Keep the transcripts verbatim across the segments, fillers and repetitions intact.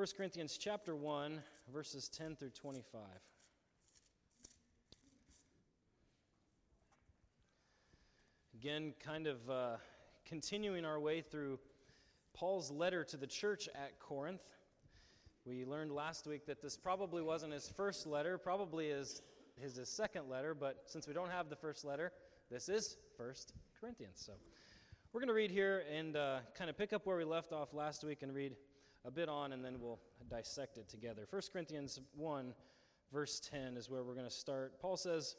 First Corinthians chapter one, verses ten through twenty-five. Again, kind of uh, continuing our way through Paul's letter to the church at Corinth. We learned last week that this probably wasn't his first letter, probably is his, his second letter, but since we don't have the first letter, this is First Corinthians. So we're going to read here and uh, kind of pick up where we left off last week and read a bit on, and then we'll dissect it together. First Corinthians one, verse ten is where we're going to start. Paul says,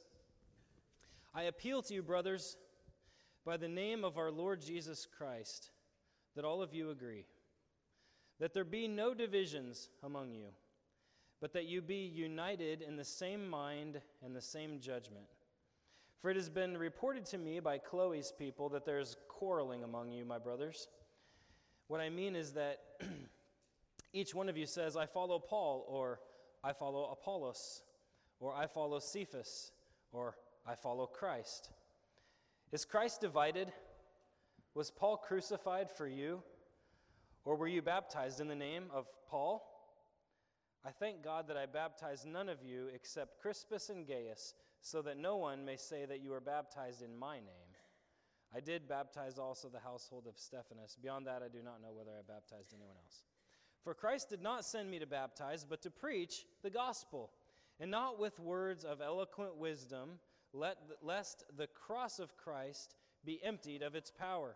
I appeal to you, brothers, by the name of our Lord Jesus Christ, that all of you agree, that there be no divisions among you, but that you be united in the same mind and the same judgment. For it has been reported to me by Chloe's people that there is quarreling among you, my brothers. What I mean is that each one of you says, I follow Paul, or I follow Apollos, or I follow Cephas, or I follow Christ. Is Christ divided? Was Paul crucified for you? Or were you baptized in the name of Paul? I thank God that I baptized none of you except Crispus and Gaius, so that no one may say that you were baptized in my name. I did baptize also the household of Stephanas. Beyond that, I do not know whether I baptized anyone else. For Christ did not send me to baptize, but to preach the gospel, and not with words of eloquent wisdom, let, lest the cross of Christ be emptied of its power.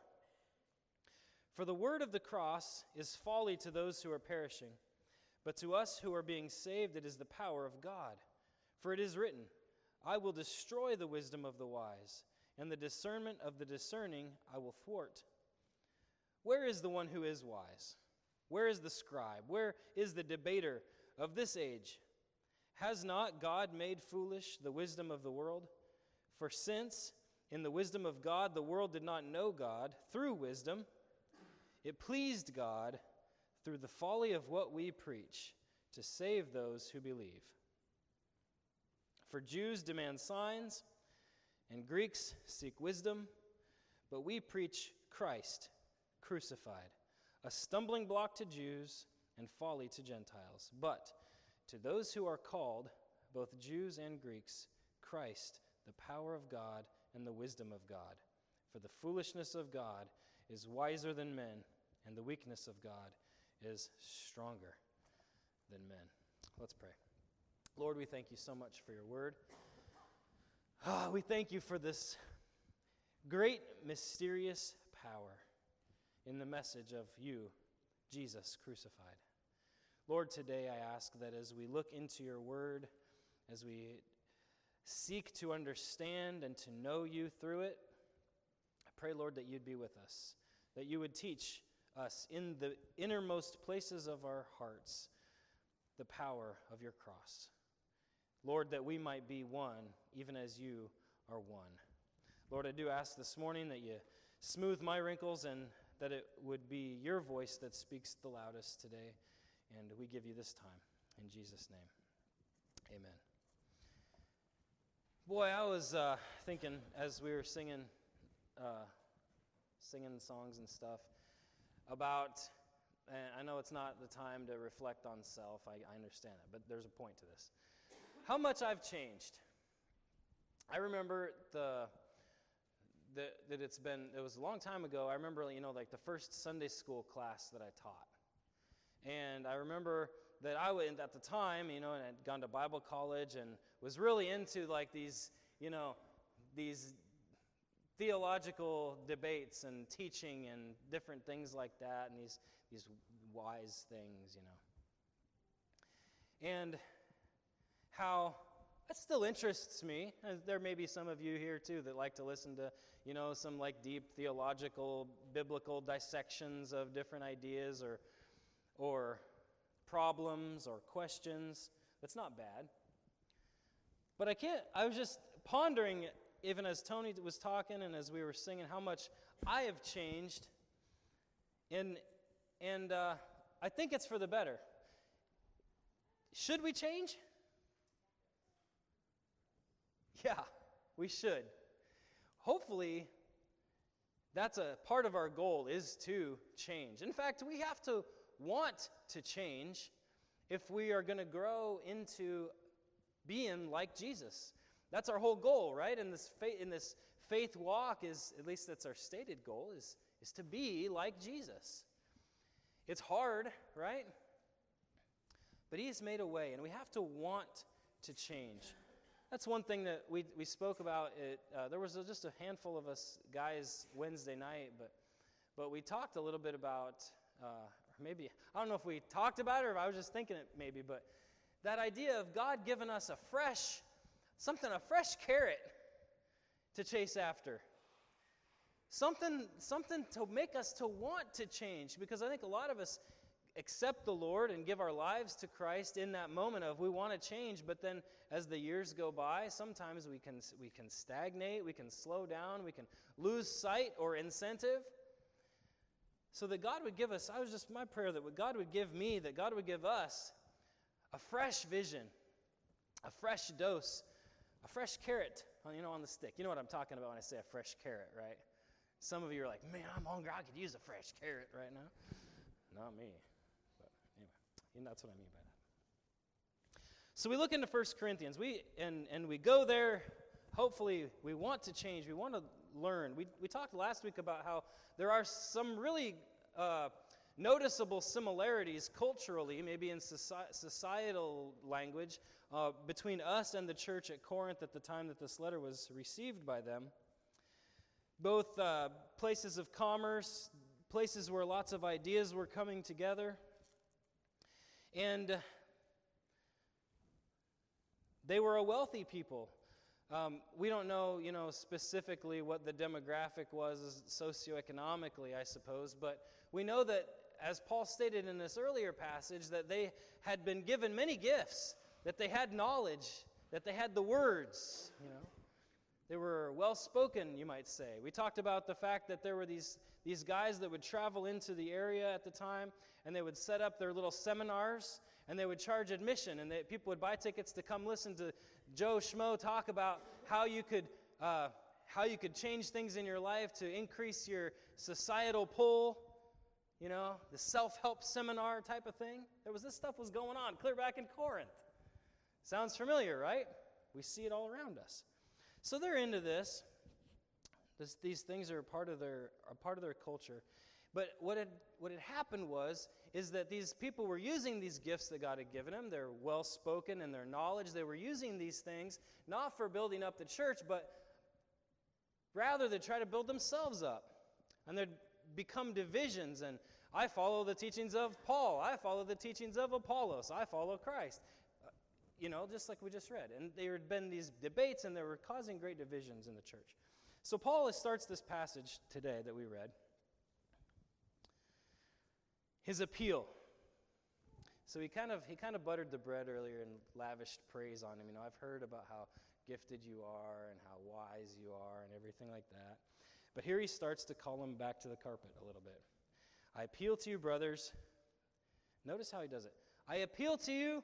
For the word of the cross is folly to those who are perishing, but to us who are being saved it is the power of God. For it is written, I will destroy the wisdom of the wise, and the discernment of the discerning I will thwart. Where is the one who is wise? Where is the scribe? Where is the debater of this age? Has not God made foolish the wisdom of the world? For since, in the wisdom of God, the world did not know God through wisdom, it pleased God, through the folly of what we preach, to save those who believe. For Jews demand signs, and Greeks seek wisdom, but we preach Christ crucified, a stumbling block to Jews and folly to Gentiles. But to those who are called, both Jews and Greeks, Christ, the power of God and the wisdom of God. For the foolishness of God is wiser than men, and the weakness of God is stronger than men. Let's pray. Lord, we thank you so much for your word. Ah, we thank you for this great, mysterious power in the message of you, Jesus crucified. Lord, today I ask that as we look into your word, as we seek to understand and to know you through it, I pray, Lord, that you'd be with us, that you would teach us in the innermost places of our hearts the power of your cross. Lord, that we might be one, even as you are one. Lord, I do ask this morning that you smooth my wrinkles and that it would be your voice that speaks the loudest today. And we give you this time. In Jesus' name, amen. Boy, I was uh, thinking as we were singing, uh, singing songs and stuff about, and I know it's not the time to reflect on self, I, I understand it, but there's a point to this. How much I've changed. I remember the, the that it's been, it was a long time ago, I remember, you know, like the first Sunday school class that I taught. And I remember that I went at the time, you know, and I'd gone to Bible college and was really into like these, you know, these theological debates and teaching and different things like that, and these these wise things, you know. And how that still interests me. There may be some of you here too that like to listen to, you know, some like deep theological, biblical dissections of different ideas or or problems or questions. That's not bad. But I can't, I was just pondering, even as Tony was talking and as we were singing, how much I have changed. And, and uh, I think it's for the better. Should we change? Yeah, we should. Hopefully, that's a part of our goal is to change. In fact, we have to want to change if we are going to grow into being like Jesus. That's our whole goal, right? In this faith, in this faith walk, is at least that's our stated goal, is, is to be like Jesus. It's hard, right? But he has made a way, and we have to want to change. That's one thing that we we spoke about. It uh, there was a, just a handful of us guys Wednesday night, but but we talked a little bit about, uh, or maybe, I don't know if we talked about it or if I was just thinking it maybe, but that idea of God giving us a fresh, something, a fresh carrot to chase after. Something, something to make us to want to change, because I think a lot of us accept the Lord and give our lives to Christ in that moment of we want to change, but then as the years go by, sometimes we can we can stagnate, we can slow down, we can lose sight or incentive. So that God would give us, I was just, my prayer that God would give me, that God would give us a fresh vision, a fresh dose, a fresh carrot, you know, on the stick. You know what I'm talking about when I say a fresh carrot, right? Some of you are like, man, I'm hungry, I could use a fresh carrot right now. Not me. But anyway, and that's what I mean by that. So we look into First Corinthians, we and, and we go there. Hopefully we want to change, we want to learn. We, we talked last week about how there are some really uh, noticeable similarities culturally, maybe in soci- societal language, uh, between us and the church at Corinth at the time that this letter was received by them. Both uh, places of commerce, places where lots of ideas were coming together. And uh, they were a wealthy people. Um, we don't know, you know, specifically what the demographic was socioeconomically, I suppose, but we know that, as Paul stated in this earlier passage, that they had been given many gifts, that they had knowledge, that they had the words, you know. They were well-spoken, you might say. We talked about the fact that there were these, these guys that would travel into the area at the time, and they would set up their little seminars, and they would charge admission, and they, people would buy tickets to come listen to Joe Schmo talk about how you could uh, how you could change things in your life to increase your societal pull, you know, the self-help seminar type of thing. There was this stuff was going on clear back in Corinth. Sounds familiar, right? We see it all around us. So they're into this. this these things are a part of their a part of their culture. But what had what had happened was is that these people were using these gifts that God had given them. They're well-spoken in their knowledge. They were using these things not for building up the church, but rather to try to build themselves up. And there'd become divisions. And I follow the teachings of Paul. I follow the teachings of Apollos. I follow Christ. Uh, you know, just like we just read. And there had been these debates, and they were causing great divisions in the church. So Paul starts this passage today that we read. His appeal. So he kind of he kind of buttered the bread earlier and lavished praise on him. You know, I've heard about how gifted you are and how wise you are and everything like that. But here he starts to call him back to the carpet a little bit. I appeal to you, brothers. Notice how he does it. I appeal to you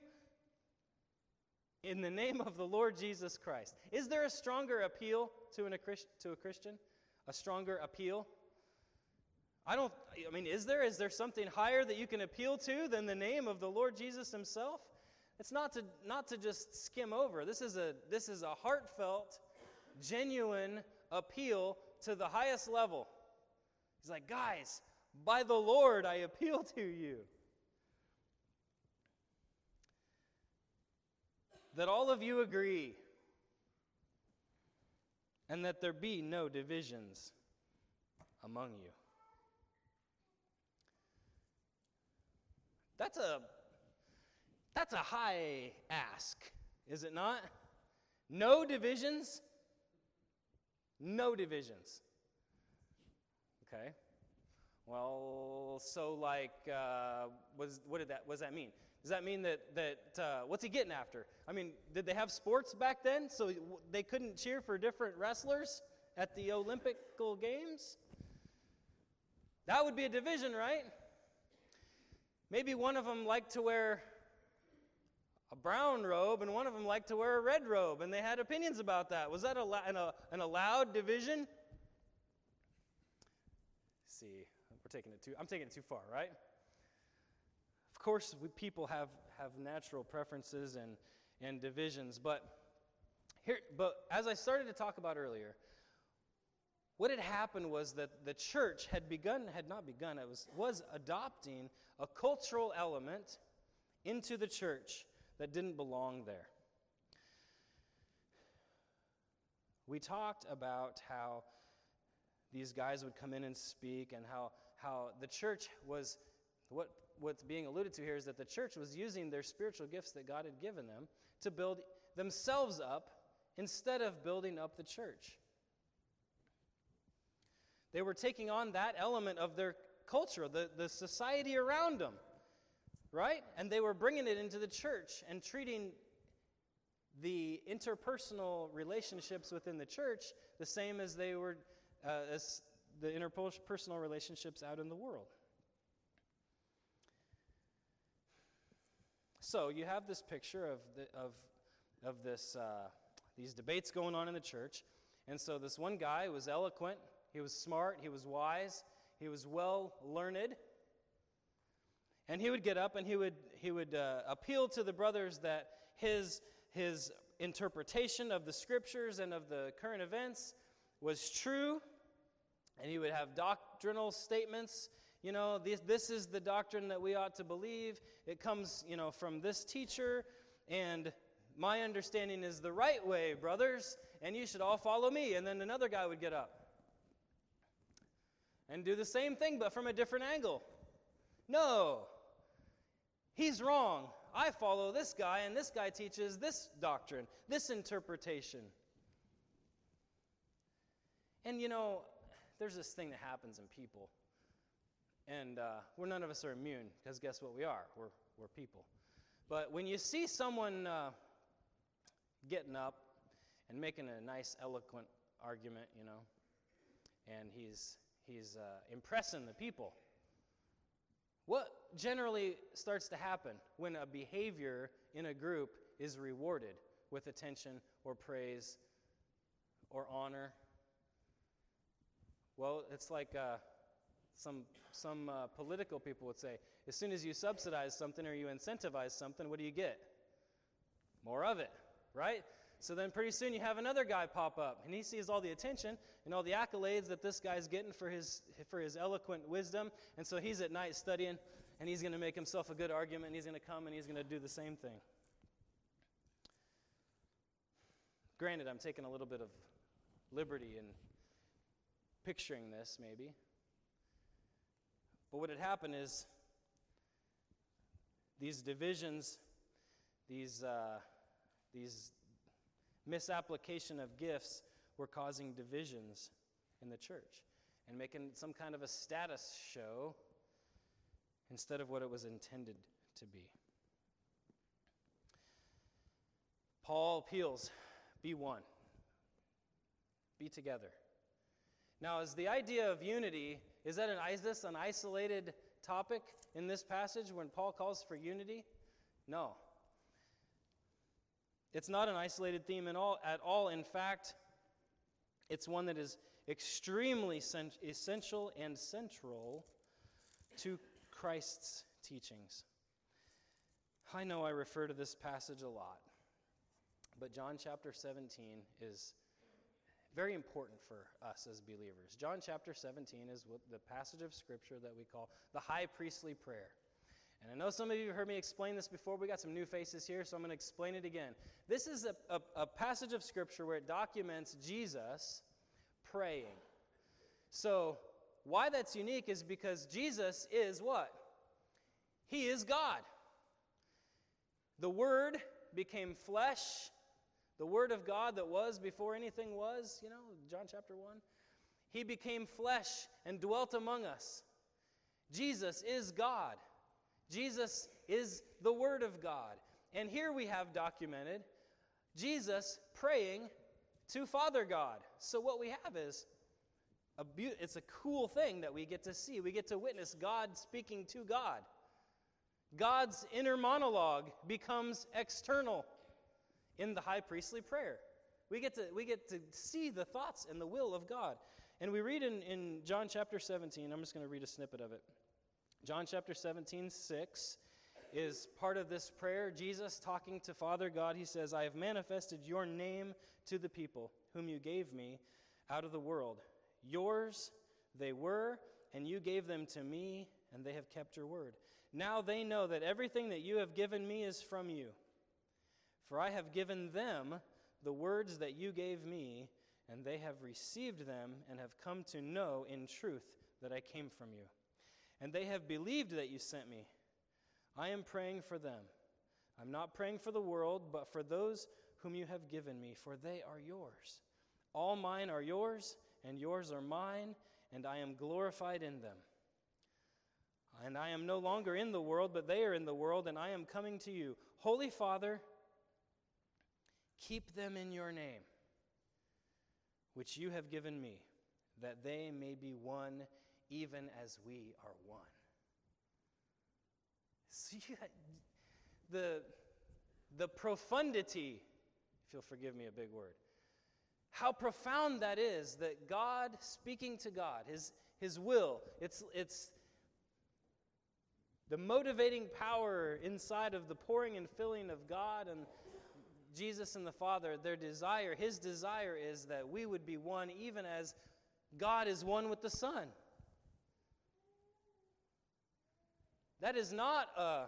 in the name of the Lord Jesus Christ. Is there a stronger appeal to, an, a, to a Christian? A stronger appeal? I don't, I mean, is there? Is there something higher that you can appeal to than the name of the Lord Jesus himself? It's not to not to just skim over. This is a this is a heartfelt, genuine appeal to the highest level. He's like, guys, by the Lord I appeal to you. That all of you agree, and that there be no divisions among you. That's a that's a high ask, is it not? No divisions? No divisions. Okay. Well, so like, uh, was what did that? What does that mean? Does that mean that that uh, what's he getting after? I mean, did they have sports back then, so they couldn't cheer for different wrestlers at the Olympic Games? That would be a division, right? Maybe one of them liked to wear a brown robe and one of them liked to wear a red robe, and they had opinions about that. Was that a, an, a, an allowed division? See, we're taking it too, I'm taking it too far, right? course, we, people have, have natural preferences and, and divisions, but here, but as I started to talk about earlier, what had happened was that the church had begun, had not begun, it was, was adopting a cultural element into the church that didn't belong there. We talked about how these guys would come in and speak, and how, how the church was, what, what's being alluded to here is that the church was using their spiritual gifts that God had given them to build themselves up instead of building up the church. They were taking on that element of their culture, the, the society around them, right? And they were bringing it into the church and treating the interpersonal relationships within the church the same as they were uh, as the interpersonal relationships out in the world. So you have this picture of the, of of this uh, these debates going on in the church, and so this one guy was eloquent, he was smart, he was wise, he was well learned, and he would get up and he would he would uh, appeal to the brothers that his his interpretation of the scriptures and of the current events was true, and he would have doctrinal statements. You know, this, this is the doctrine that we ought to believe. It comes, you know, from this teacher, and my understanding is the right way, brothers, and you should all follow me. And then another guy would get up and do the same thing, but from a different angle. No, he's wrong. I follow this guy, and this guy teaches this doctrine, this interpretation. And, you know, there's this thing that happens in people. And uh, we're none of us are immune, because guess what we are? We're, we're people. But when you see someone uh, getting up and making a nice, eloquent argument, you know, and he's, he's uh, impressing the people, what generally starts to happen when a behavior in a group is rewarded with attention or praise or honor? Well, it's like uh, some some uh, political people would say, as soon as you subsidize something or you incentivize something, what do you get? More of it, right? So then pretty soon you have another guy pop up, and he sees all the attention and all the accolades that this guy's getting for his for his eloquent wisdom, and so he's at night studying, and he's going to make himself a good argument, and he's going to come and he's going to do the same thing. Granted, I'm taking a little bit of liberty in picturing this, maybe. But what had happened is these divisions, these uh, these misapplication of gifts were causing divisions in the church and making some kind of a status show instead of what it was intended to be. Paul appeals, be one. Be together. Now, is the idea of unity, is that an, is this an isolated topic in this passage when Paul calls for unity? No. It's not an isolated theme at all. At all. In fact, it's one that is extremely cent- essential and central to Christ's teachings. I know I refer to this passage a lot, but John chapter seventeen is very important for us as believers. John chapter seventeen is what the passage of Scripture that we call the high priestly prayer. And I know some of you have heard me explain this before. We got some new faces here, so I'm going to explain it again. This is a, a, a passage of Scripture where it documents Jesus praying. So why that's unique is because Jesus is what? He is God. The Word became flesh. The Word of God that was before anything was, you know, John chapter one. He became flesh and dwelt among us. Jesus is God. Jesus is the Word of God. And here we have documented Jesus praying to Father God. So what we have is, a be- it's a cool thing that we get to see. We get to witness God speaking to God. God's inner monologue becomes external in the high priestly prayer. We get to we get to see the thoughts and the will of God. And we read in, in John chapter seventeen, I'm just going to read a snippet of it. John chapter seventeen, six, is part of this prayer. Jesus talking to Father God, he says, I have manifested your name to the people whom you gave me out of the world. Yours they were, and you gave them to me, and they have kept your word. Now they know that everything that you have given me is from you. For I have given them the words that you gave me, and they have received them and have come to know in truth that I came from you. And they have believed that you sent me. I am praying for them. I'm not praying for the world, but for those whom you have given me, for they are yours. All mine are yours, and yours are mine, and I am glorified in them. And I am no longer in the world, but they are in the world, and I am coming to you. Holy Father, keep them in your name, which you have given me, that they may be one, even as we are one. See, the, the profundity, if you'll forgive me a big word, how profound that is, that God speaking to God, his, his will, it's, it's the motivating power inside of the pouring and filling of God and Jesus and the Father, their desire, his desire is that we would be one even as God is one with the Son. That is not a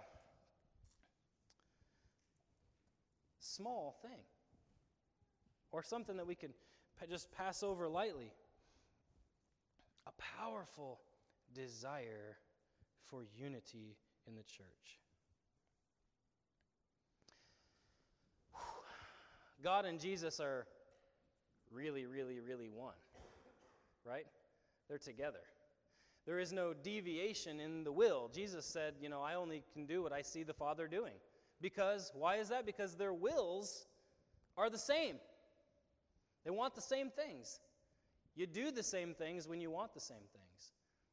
small thing or something that we can just pass over lightly. A powerful desire for unity in the church. God and Jesus are really, really, really one, right? They're together. There is no deviation in the will. Jesus said, you know, I only can do what I see the Father doing. Because, why is that? Because their wills are the same. They want the same things. You do the same things when you want the same things.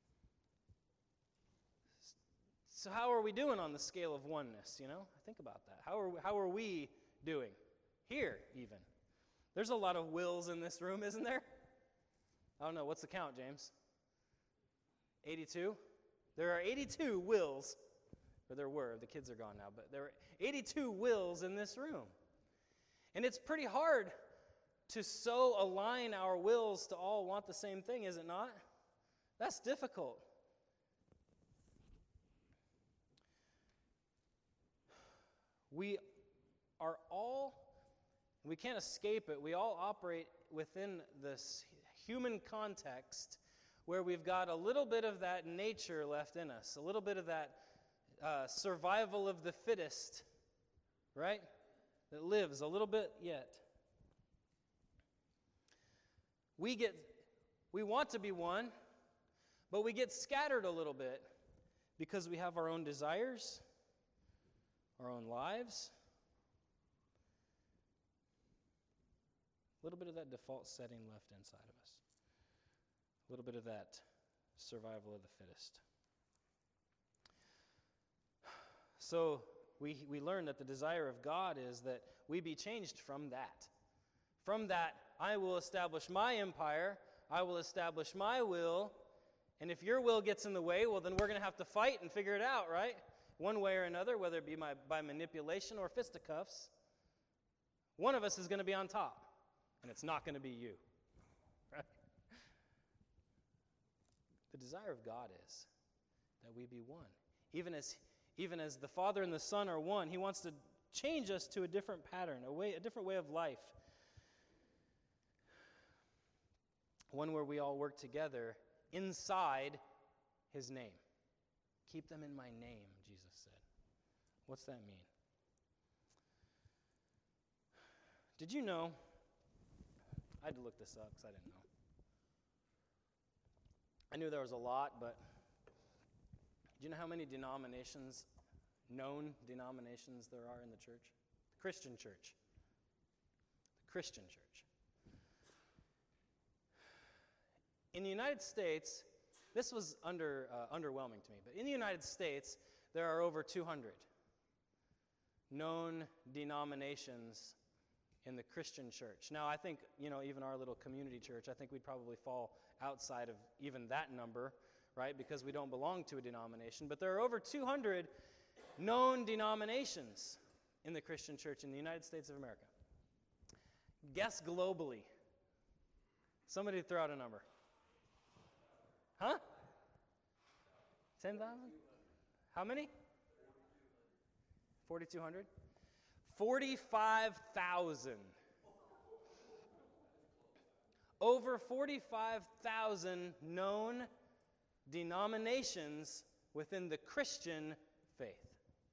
So how are we doing on the scale of oneness, you know? Think about that. How are we, how are we doing? Here, even. There's a lot of wills in this room, isn't there? I don't know. What's the count, James? eighty-two? There are eighty-two wills, or there were. The kids are gone now, but there are eighty-two wills in this room. And it's pretty hard to so align our wills to all want the same thing, is it not? That's difficult. We are all, we can't escape it, we all operate within this human context where we've got a little bit of that nature left in us, a little bit of that uh, survival of the fittest, right? That lives a little bit yet. We get, we want to be one, but we get scattered a little bit because we have our own desires, our own lives. A little bit of that default setting left inside of us. A little bit of that survival of the fittest. So we, we learn that the desire of God is that we be changed from that. From that, I will establish my empire, I will establish my will, and if your will gets in the way, well, then we're going to have to fight and figure it out, right? One way or another, whether it be my, by manipulation or fisticuffs, one of us is going to be on top, and it's not going to be you. Right? The desire of God is that we be one. Even as, even as the Father and the Son are one, he wants to change us to a different pattern, a way, a different way of life. One where we all work together inside his name. Keep them in my name, Jesus said. What's that mean? Did you know? I had to look this up because I didn't know. I knew there was a lot, but do you know how many denominations, known denominations there are in the church? The Christian church. The Christian church. In the United States, this was under uh, underwhelming to me, but in the United States, there are over two hundred known denominations in the Christian church. Now, I think, you know, even our little community church, I think we'd probably fall outside of even that number, right, because we don't belong to a denomination. But there are over two hundred known denominations in the Christian church in the United States of America. Guess globally. Somebody throw out a number. Huh? ten thousand? How many? forty-two hundred? forty-five thousand. Over forty-five thousand known denominations within the Christian faith.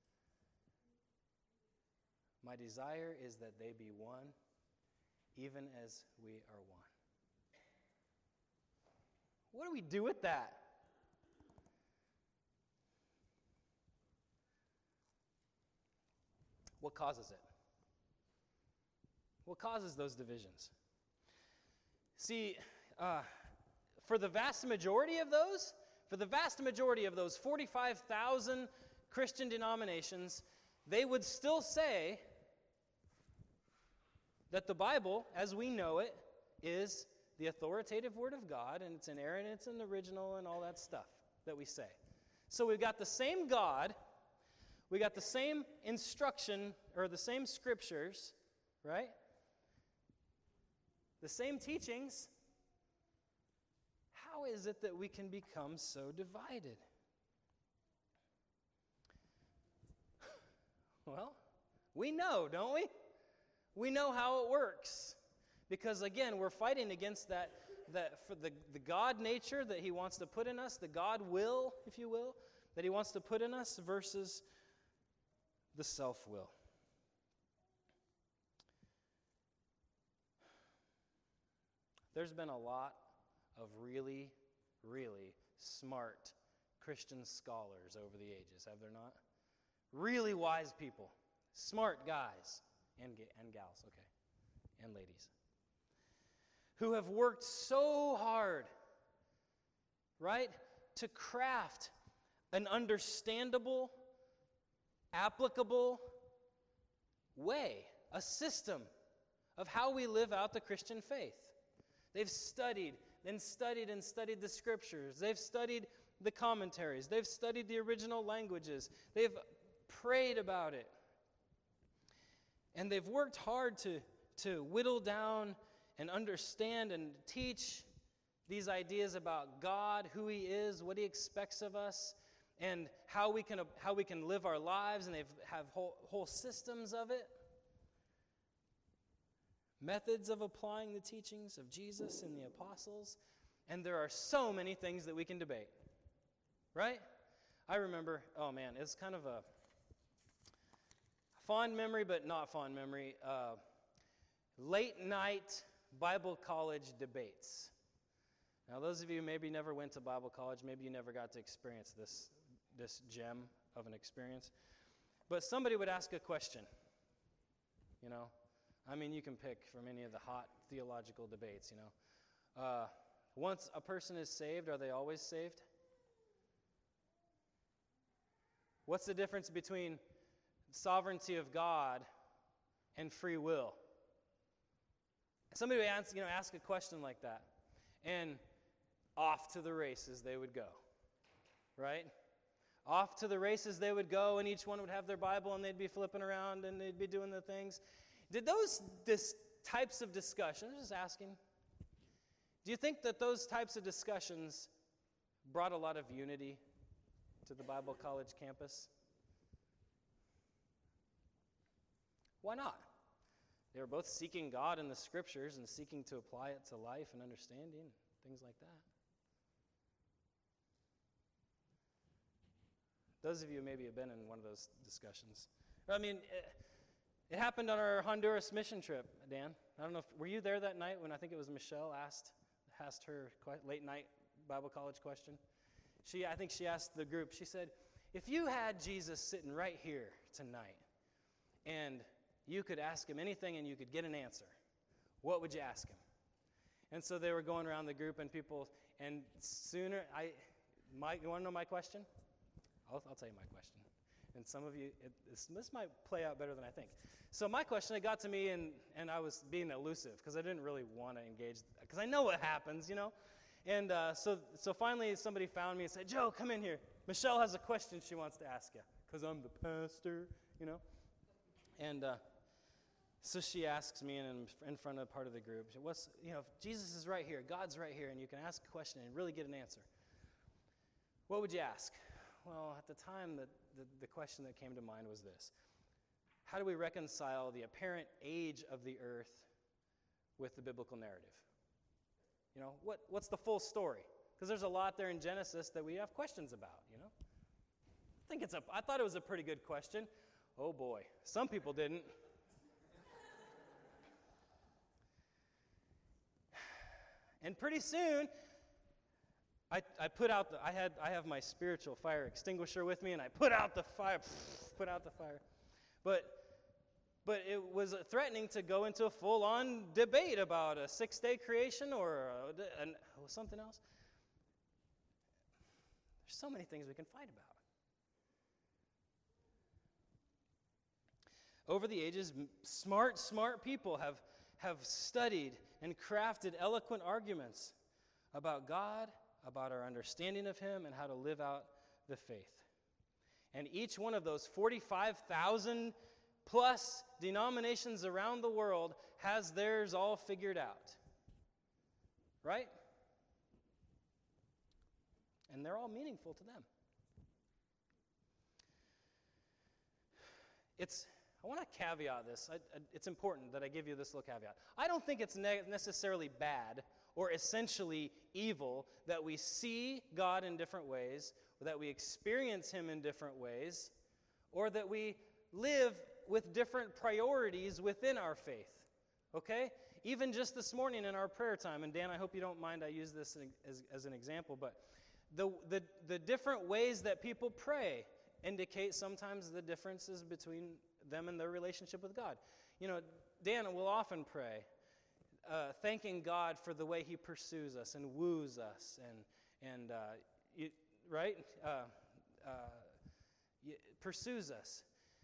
My desire is that they be one, even as we are one. What do we do with that? What causes it? What causes those divisions? See, uh, for the vast majority of those, for the vast majority of those forty-five thousand Christian denominations, they would still say that the Bible, as we know it, is the authoritative Word of God, and it's inerrant, it's an original, and all that stuff that we say. So we've got the same God, we got the same instruction, or the same scriptures, right? The same teachings. How is it that we can become so divided? Well, we know, don't we? We know how it works. Because again, we're fighting against that, that for the, the God nature that he wants to put in us, the God will, if you will, that he wants to put in us versus the self-will. There's been a lot of really, really smart Christian scholars over the ages, have there not? Really wise people, smart guys and, and gals, okay, and ladies, who have worked so hard, right, to craft an understandable, applicable way, a system of how we live out the Christian faith. They've studied and studied and studied the scriptures. They've studied the commentaries. They've studied the original languages. They've prayed about it. And they've worked hard to, to whittle down and understand and teach these ideas about God, who he is, what he expects of us, and how we can, how we can live our lives, and they have whole, whole systems of it. Methods of applying the teachings of Jesus and the apostles. And there are so many things that we can debate. Right? I remember, oh man, it's kind of a fond memory, but not fond memory. Uh, late night Bible college debates. Now, those of you who maybe never went to Bible college, maybe you never got to experience this, this gem of an experience. But somebody would ask a question, you know. I mean, you can pick from any of the hot theological debates, you know. Uh, once a person is saved, are they always saved? What's the difference between sovereignty of God and free will? Somebody would ask, you know, ask a question like that, and off to the races they would go, right? Off to the races they would go, and each one would have their Bible, and they'd be flipping around, and they'd be doing the things. Did those this types of discussions, just asking, do you think that those types of discussions brought a lot of unity to the Bible college campus? Why not? They were both seeking God in the scriptures and seeking to apply it to life and understanding, things like that. Those of you maybe have been in one of those discussions. I mean, it, it happened on our Honduras mission trip, Dan. I don't know if, were you there that night when I think it was Michelle asked, asked her late night Bible college question? She, I think she asked the group, she said, if you had Jesus sitting right here tonight, and you could ask him anything and you could get an answer, what would you ask him? And so they were going around the group and people, and sooner, I, my, you want to know my question? I'll, I'll tell you my question. And some of you, it, this, this might play out better than I think. So my question, it got to me, and, and I was being elusive because I didn't really want to engage, because I know what happens, you know? And uh, so so finally somebody found me and said, Joe, come in here. Michelle has a question she wants to ask you. because I'm the pastor, you know. And uh, so she asks me in, in front of part of the group, what's, you know, if Jesus is right here, God's right here, and you can ask a question and really get an answer. What would you ask? Well, at the time, the, the, the question that came to mind was this. How do we reconcile the apparent age of the earth with the biblical narrative? You know, what, what's the full story? Because there's a lot there in Genesis that we have questions about, you know. I think it's a, I thought it was a pretty good question. Oh boy, some people didn't. And pretty soon, I, I put out the, I had, I have my spiritual fire extinguisher with me, and I put out the fire, put out the fire. But, but it was threatening to go into a full-on debate about a six-day creation or a, an, something else. There's so many things we can fight about. Over the ages, smart, smart people have, have studied and crafted eloquent arguments about God, about our understanding of Him, and how to live out the faith. And each one of those forty-five thousand plus denominations around the world has theirs all figured out. Right? And they're all meaningful to them. It's... I want to caveat this. I, I, it's important that I give you this little caveat. I don't think it's ne- necessarily bad or essentially evil that we see God in different ways, or that we experience Him in different ways, or that we live with different priorities within our faith. Okay? Even just this morning in our prayer time, and Dan, I hope you don't mind I use this as, as an example, but the, the, the different ways that people pray indicate sometimes the differences between them and their relationship with God. You know, Dan will often pray, uh, thanking God for the way He pursues us and woos us, and and uh, you, right, uh, uh, pursues us.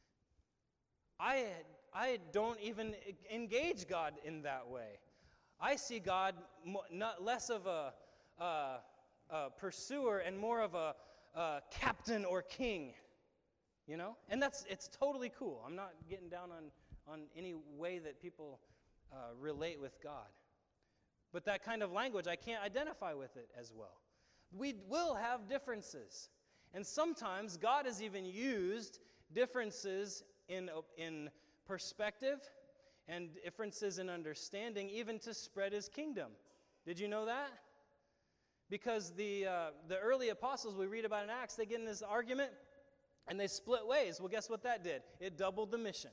I I don't even engage God in that way. I see God mo- not less of a, uh, a pursuer and more of a, a captain or king. You know? And that's, it's totally cool. I'm not getting down on, on any way that people uh, relate with God. But that kind of language, I can't identify with it as well. We will have differences. And sometimes God has even used differences in, in perspective and differences in understanding even to spread His kingdom. Did you know that? Because the, uh, the early apostles we read about in Acts, they get in this argument, and they split ways. Well, guess what that did? It doubled the mission.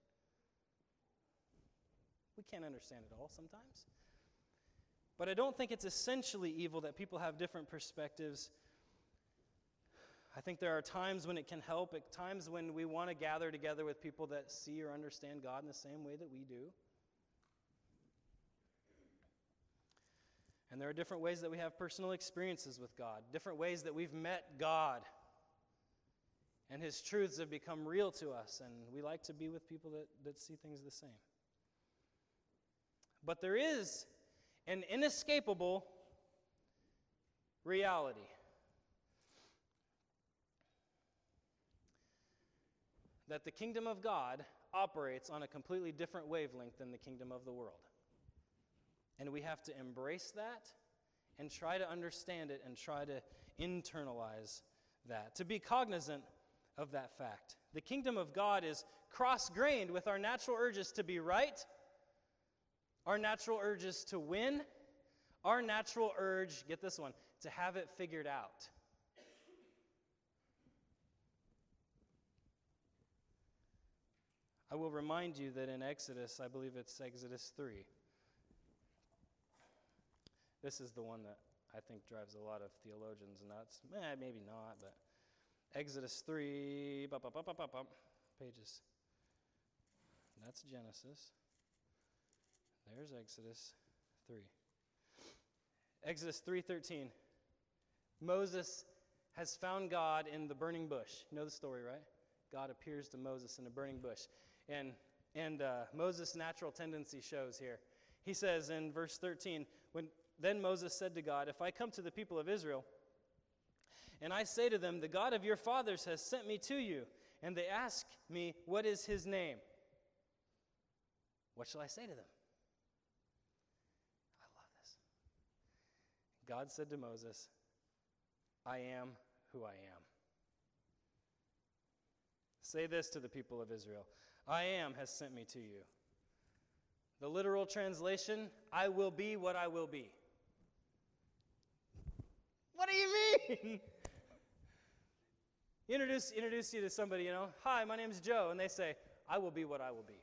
We can't understand it all sometimes. But I don't think it's essentially evil that people have different perspectives. I think there are times when it can help, at times when we want to gather together with people that see or understand God in the same way that we do. And there are different ways that we have personal experiences with God, different ways that we've met God. And His truths have become real to us, and we like to be with people that, that see things the same. But there is an inescapable reality. That the kingdom of God operates on a completely different wavelength than the kingdom of the world. And we have to embrace that and try to understand it and try to internalize that, to be cognizant of that fact. The kingdom of God is cross-grained with our natural urges to be right, our natural urges to win, our natural urge, get this one, to have it figured out. I will remind you that in Exodus, I believe it's Exodus three, this is the one that I think drives a lot of theologians nuts. Eh, maybe not, but Exodus three, bop, bop, bop, bop, bop, pages. That's Genesis. There's Exodus three. Exodus three thirteen. Moses has found God in the burning bush. You know the story, right? God appears to Moses in a burning bush. And, and uh, Moses' natural tendency shows here. He says in verse thirteen, when then Moses said to God, if I come to the people of Israel, and I say to them, the God of your fathers has sent me to you, and they ask me, what is his name? What shall I say to them? I love this. God said to Moses, I am who I am. Say this to the people of Israel, I am has sent me to you. The literal translation, I will be what I will be. What do you mean? Introduce, introduce you to somebody, you know, hi, my name's Joe, and they say, I will be what I will be.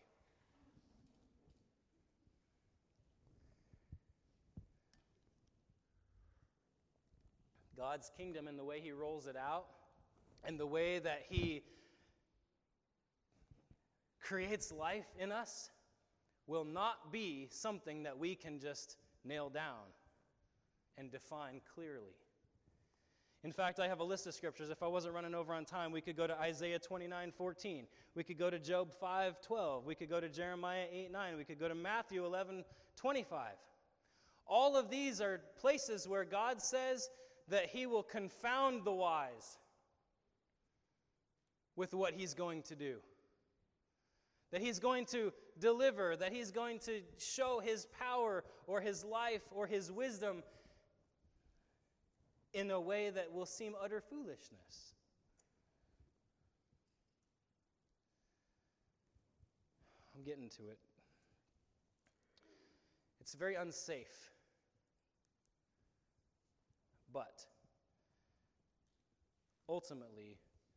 God's kingdom and the way he rolls it out and the way that he creates life in us will not be something that we can just nail down and define clearly. In fact, I have a list of scriptures. If I wasn't running over on time, we could go to Isaiah twenty-nine fourteen. We could go to Job five twelve. We could go to Jeremiah eight nine. We could go to Matthew eleven twenty-five. All of these are places where God says that he will confound the wise with what he's going to do. That he's going to deliver, that he's going to show his power or his life or his wisdom in a way that will seem utter foolishness. I'm getting to it. It's very unsafe. But ultimately,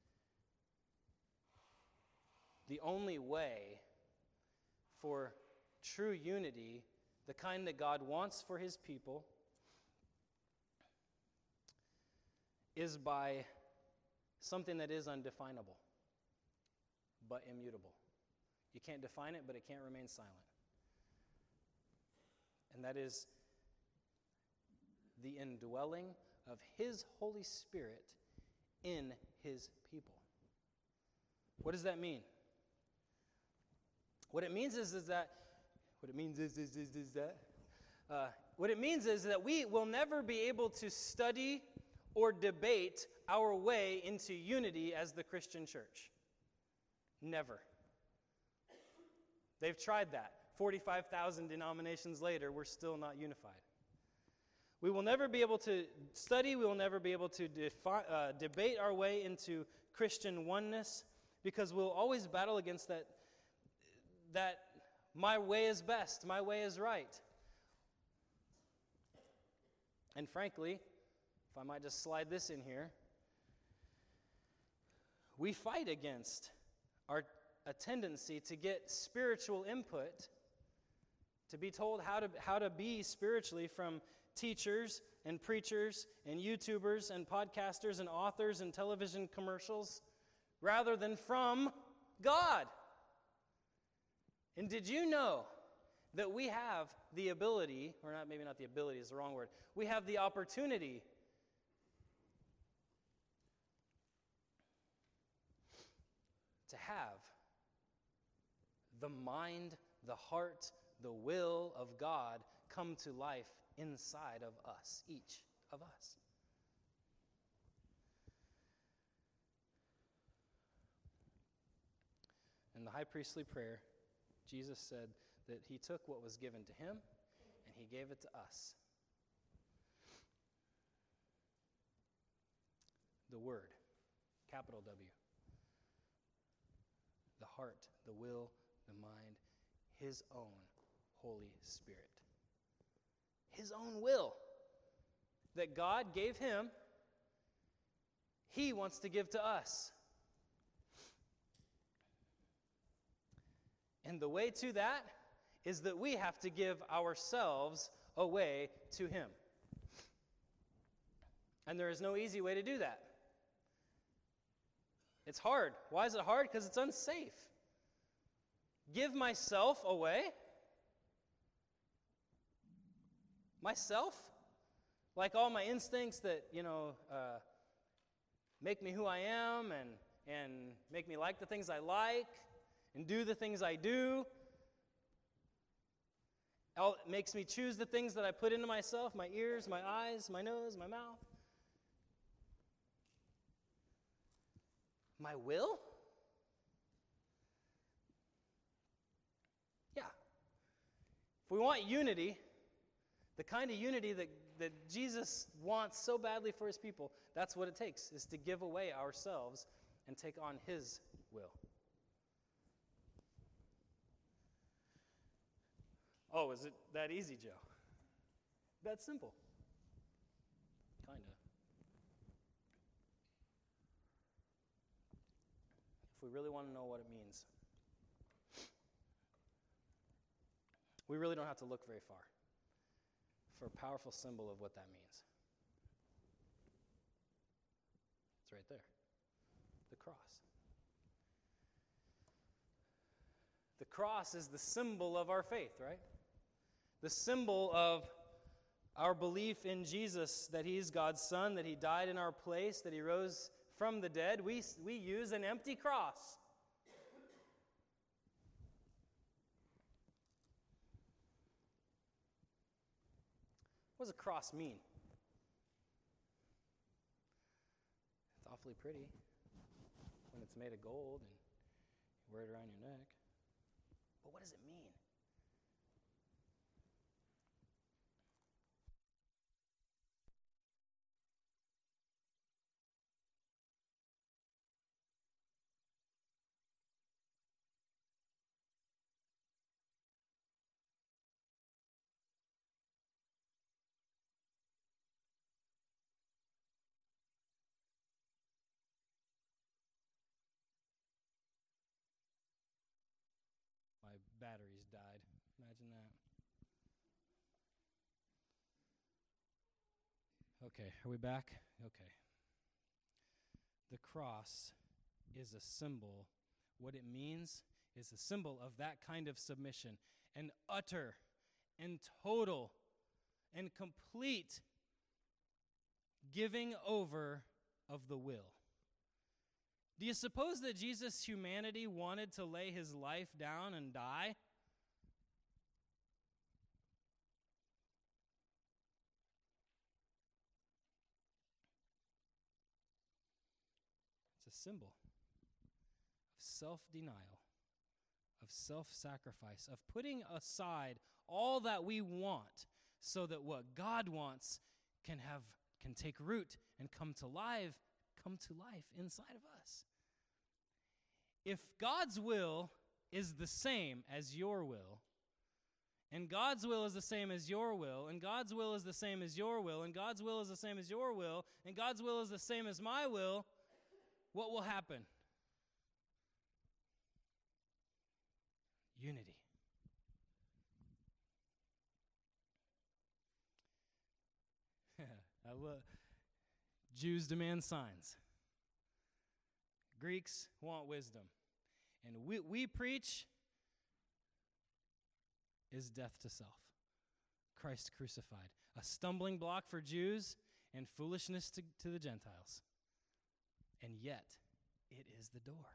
the only way for true unity, the kind that God wants for his people, is by something that is undefinable, but immutable. You can't define it, but it can't remain silent. And that is the indwelling of his Holy Spirit in his people. What does that mean? What it means is, is that, what it means is, is, is, is that, uh, what it means is that we will never be able to study or debate our way into unity as the Christian church. Never. They've tried that. forty-five thousand denominations later, we're still not unified. We will never be able to study, we will never be able to defi- uh, debate our way into Christian oneness, because we'll always battle against that, that my way is best, my way is right. And frankly, if I might just slide this in here, we fight against our a tendency to get spiritual input, to be told how to how to be spiritually from teachers and preachers and YouTubers and podcasters and authors and television commercials, rather than from God. And did you know that we have the ability, or not, maybe not the ability is the wrong word, we have the opportunity to have the mind, the heart, the will of God come to life inside of us, each of us. In the high priestly prayer, Jesus said that he took what was given to him and he gave it to us. The Word, capital W. The heart, the will, the mind, his own Holy Spirit. His own will that God gave him, he wants to give to us. And the way to that is that we have to give ourselves away to him. And there is no easy way to do that. It's hard. Why is it hard? Because it's unsafe. Give myself away? Myself? Like all my instincts that, you know, uh, make me who I am and, and make me like the things I like and do the things I do. It makes me choose the things that I put into myself, my ears, my eyes, my nose, my mouth. My will? If we want unity, the kind of unity that, that Jesus wants so badly for his people, that's what it takes, is to give away ourselves and take on his will. Oh, is it that easy, Joe? That simple. Kind of. If we really want to know what it means, we really don't have to look very far for a powerful symbol of what that means. It's right there. The cross. The cross is the symbol of our faith, right? The symbol of our belief in Jesus, that he's God's Son, that he died in our place, that he rose from the dead. We, we use an empty cross. What does a cross mean? It's awfully pretty when it's made of gold and you wear it around your neck. But what does it mean? My batteries died. Imagine that. Okay, are we back? Okay. The cross is a symbol. What it means is a symbol of that kind of submission, an utter and total and complete giving over of the will. Do you suppose that Jesus' humanity wanted to lay his life down and die? It's a symbol of self-denial, of self-sacrifice, of putting aside all that we want so that what God wants can have can take root and come to life, come to life inside of us. If God's will is the same as your will, and God's will is the same as your will, and God's will is the same as your will, and God's will is the same as your will, and God's will is the same as my will, what will happen? Unity. I love Jews demand signs. Greeks want wisdom. And we, we preach is death to self. Christ crucified. A stumbling block for Jews and foolishness to, to the Gentiles. And yet, it is the door.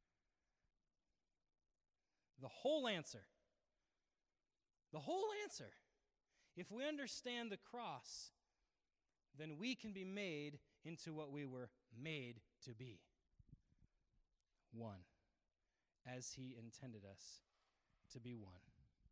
The whole answer. The whole answer. If we understand the cross, then we can be made into what we were made to be. One, as he intended us to be one.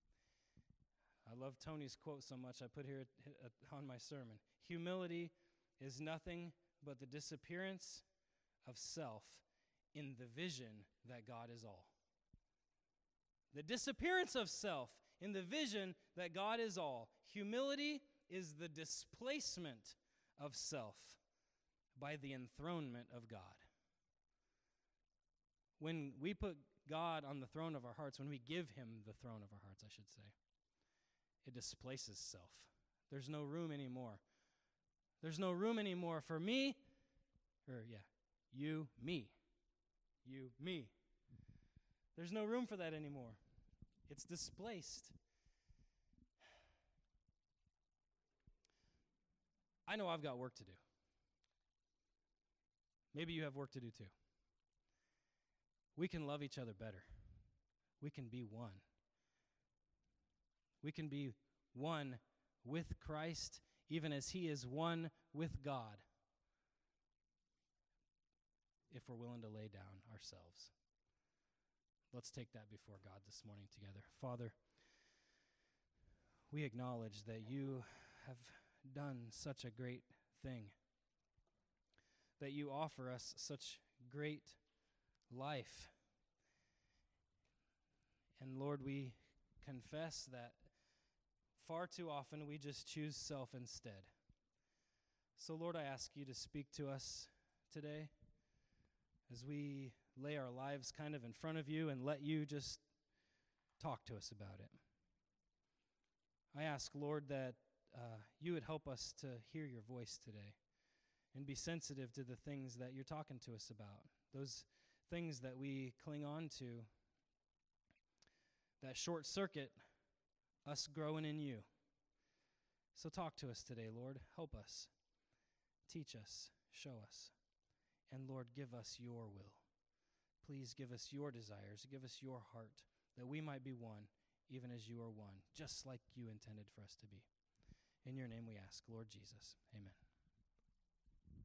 I love Tony's quote so much, I put here on my sermon. Humility is nothing but the disappearance of self in the vision that God is all. The disappearance of self in the vision that God is all. Humility is the displacement of self by the enthronement of God. When we put God on the throne of our hearts, when we give him the throne of our hearts, I should say, it displaces self. There's no room anymore. There's no room anymore for me, or yeah, you, me. You, me. There's no room for that anymore. It's displaced. I know I've got work to do. Maybe you have work to do too. We can love each other better. We can be one. We can be one with Christ, even as he is one with God, if we're willing to lay down ourselves. Let's take that before God this morning together. Father, we acknowledge that you have done such a great thing, that you offer us such great life. And Lord, we confess that far too often we just choose self instead. So Lord, I ask you to speak to us today as we lay our lives kind of in front of you and let you just talk to us about it. I ask, Lord, that uh, you would help us to hear your voice today and be sensitive to the things that you're talking to us about, those things that we cling on to, that short circuit us growing in you. So talk to us today, Lord. Help us. Teach us. Show us. And Lord, give us your will. Please give us your desires. Give us your heart, that we might be one, even as you are one, just like you intended for us to be. In your name we ask, Lord Jesus. Amen.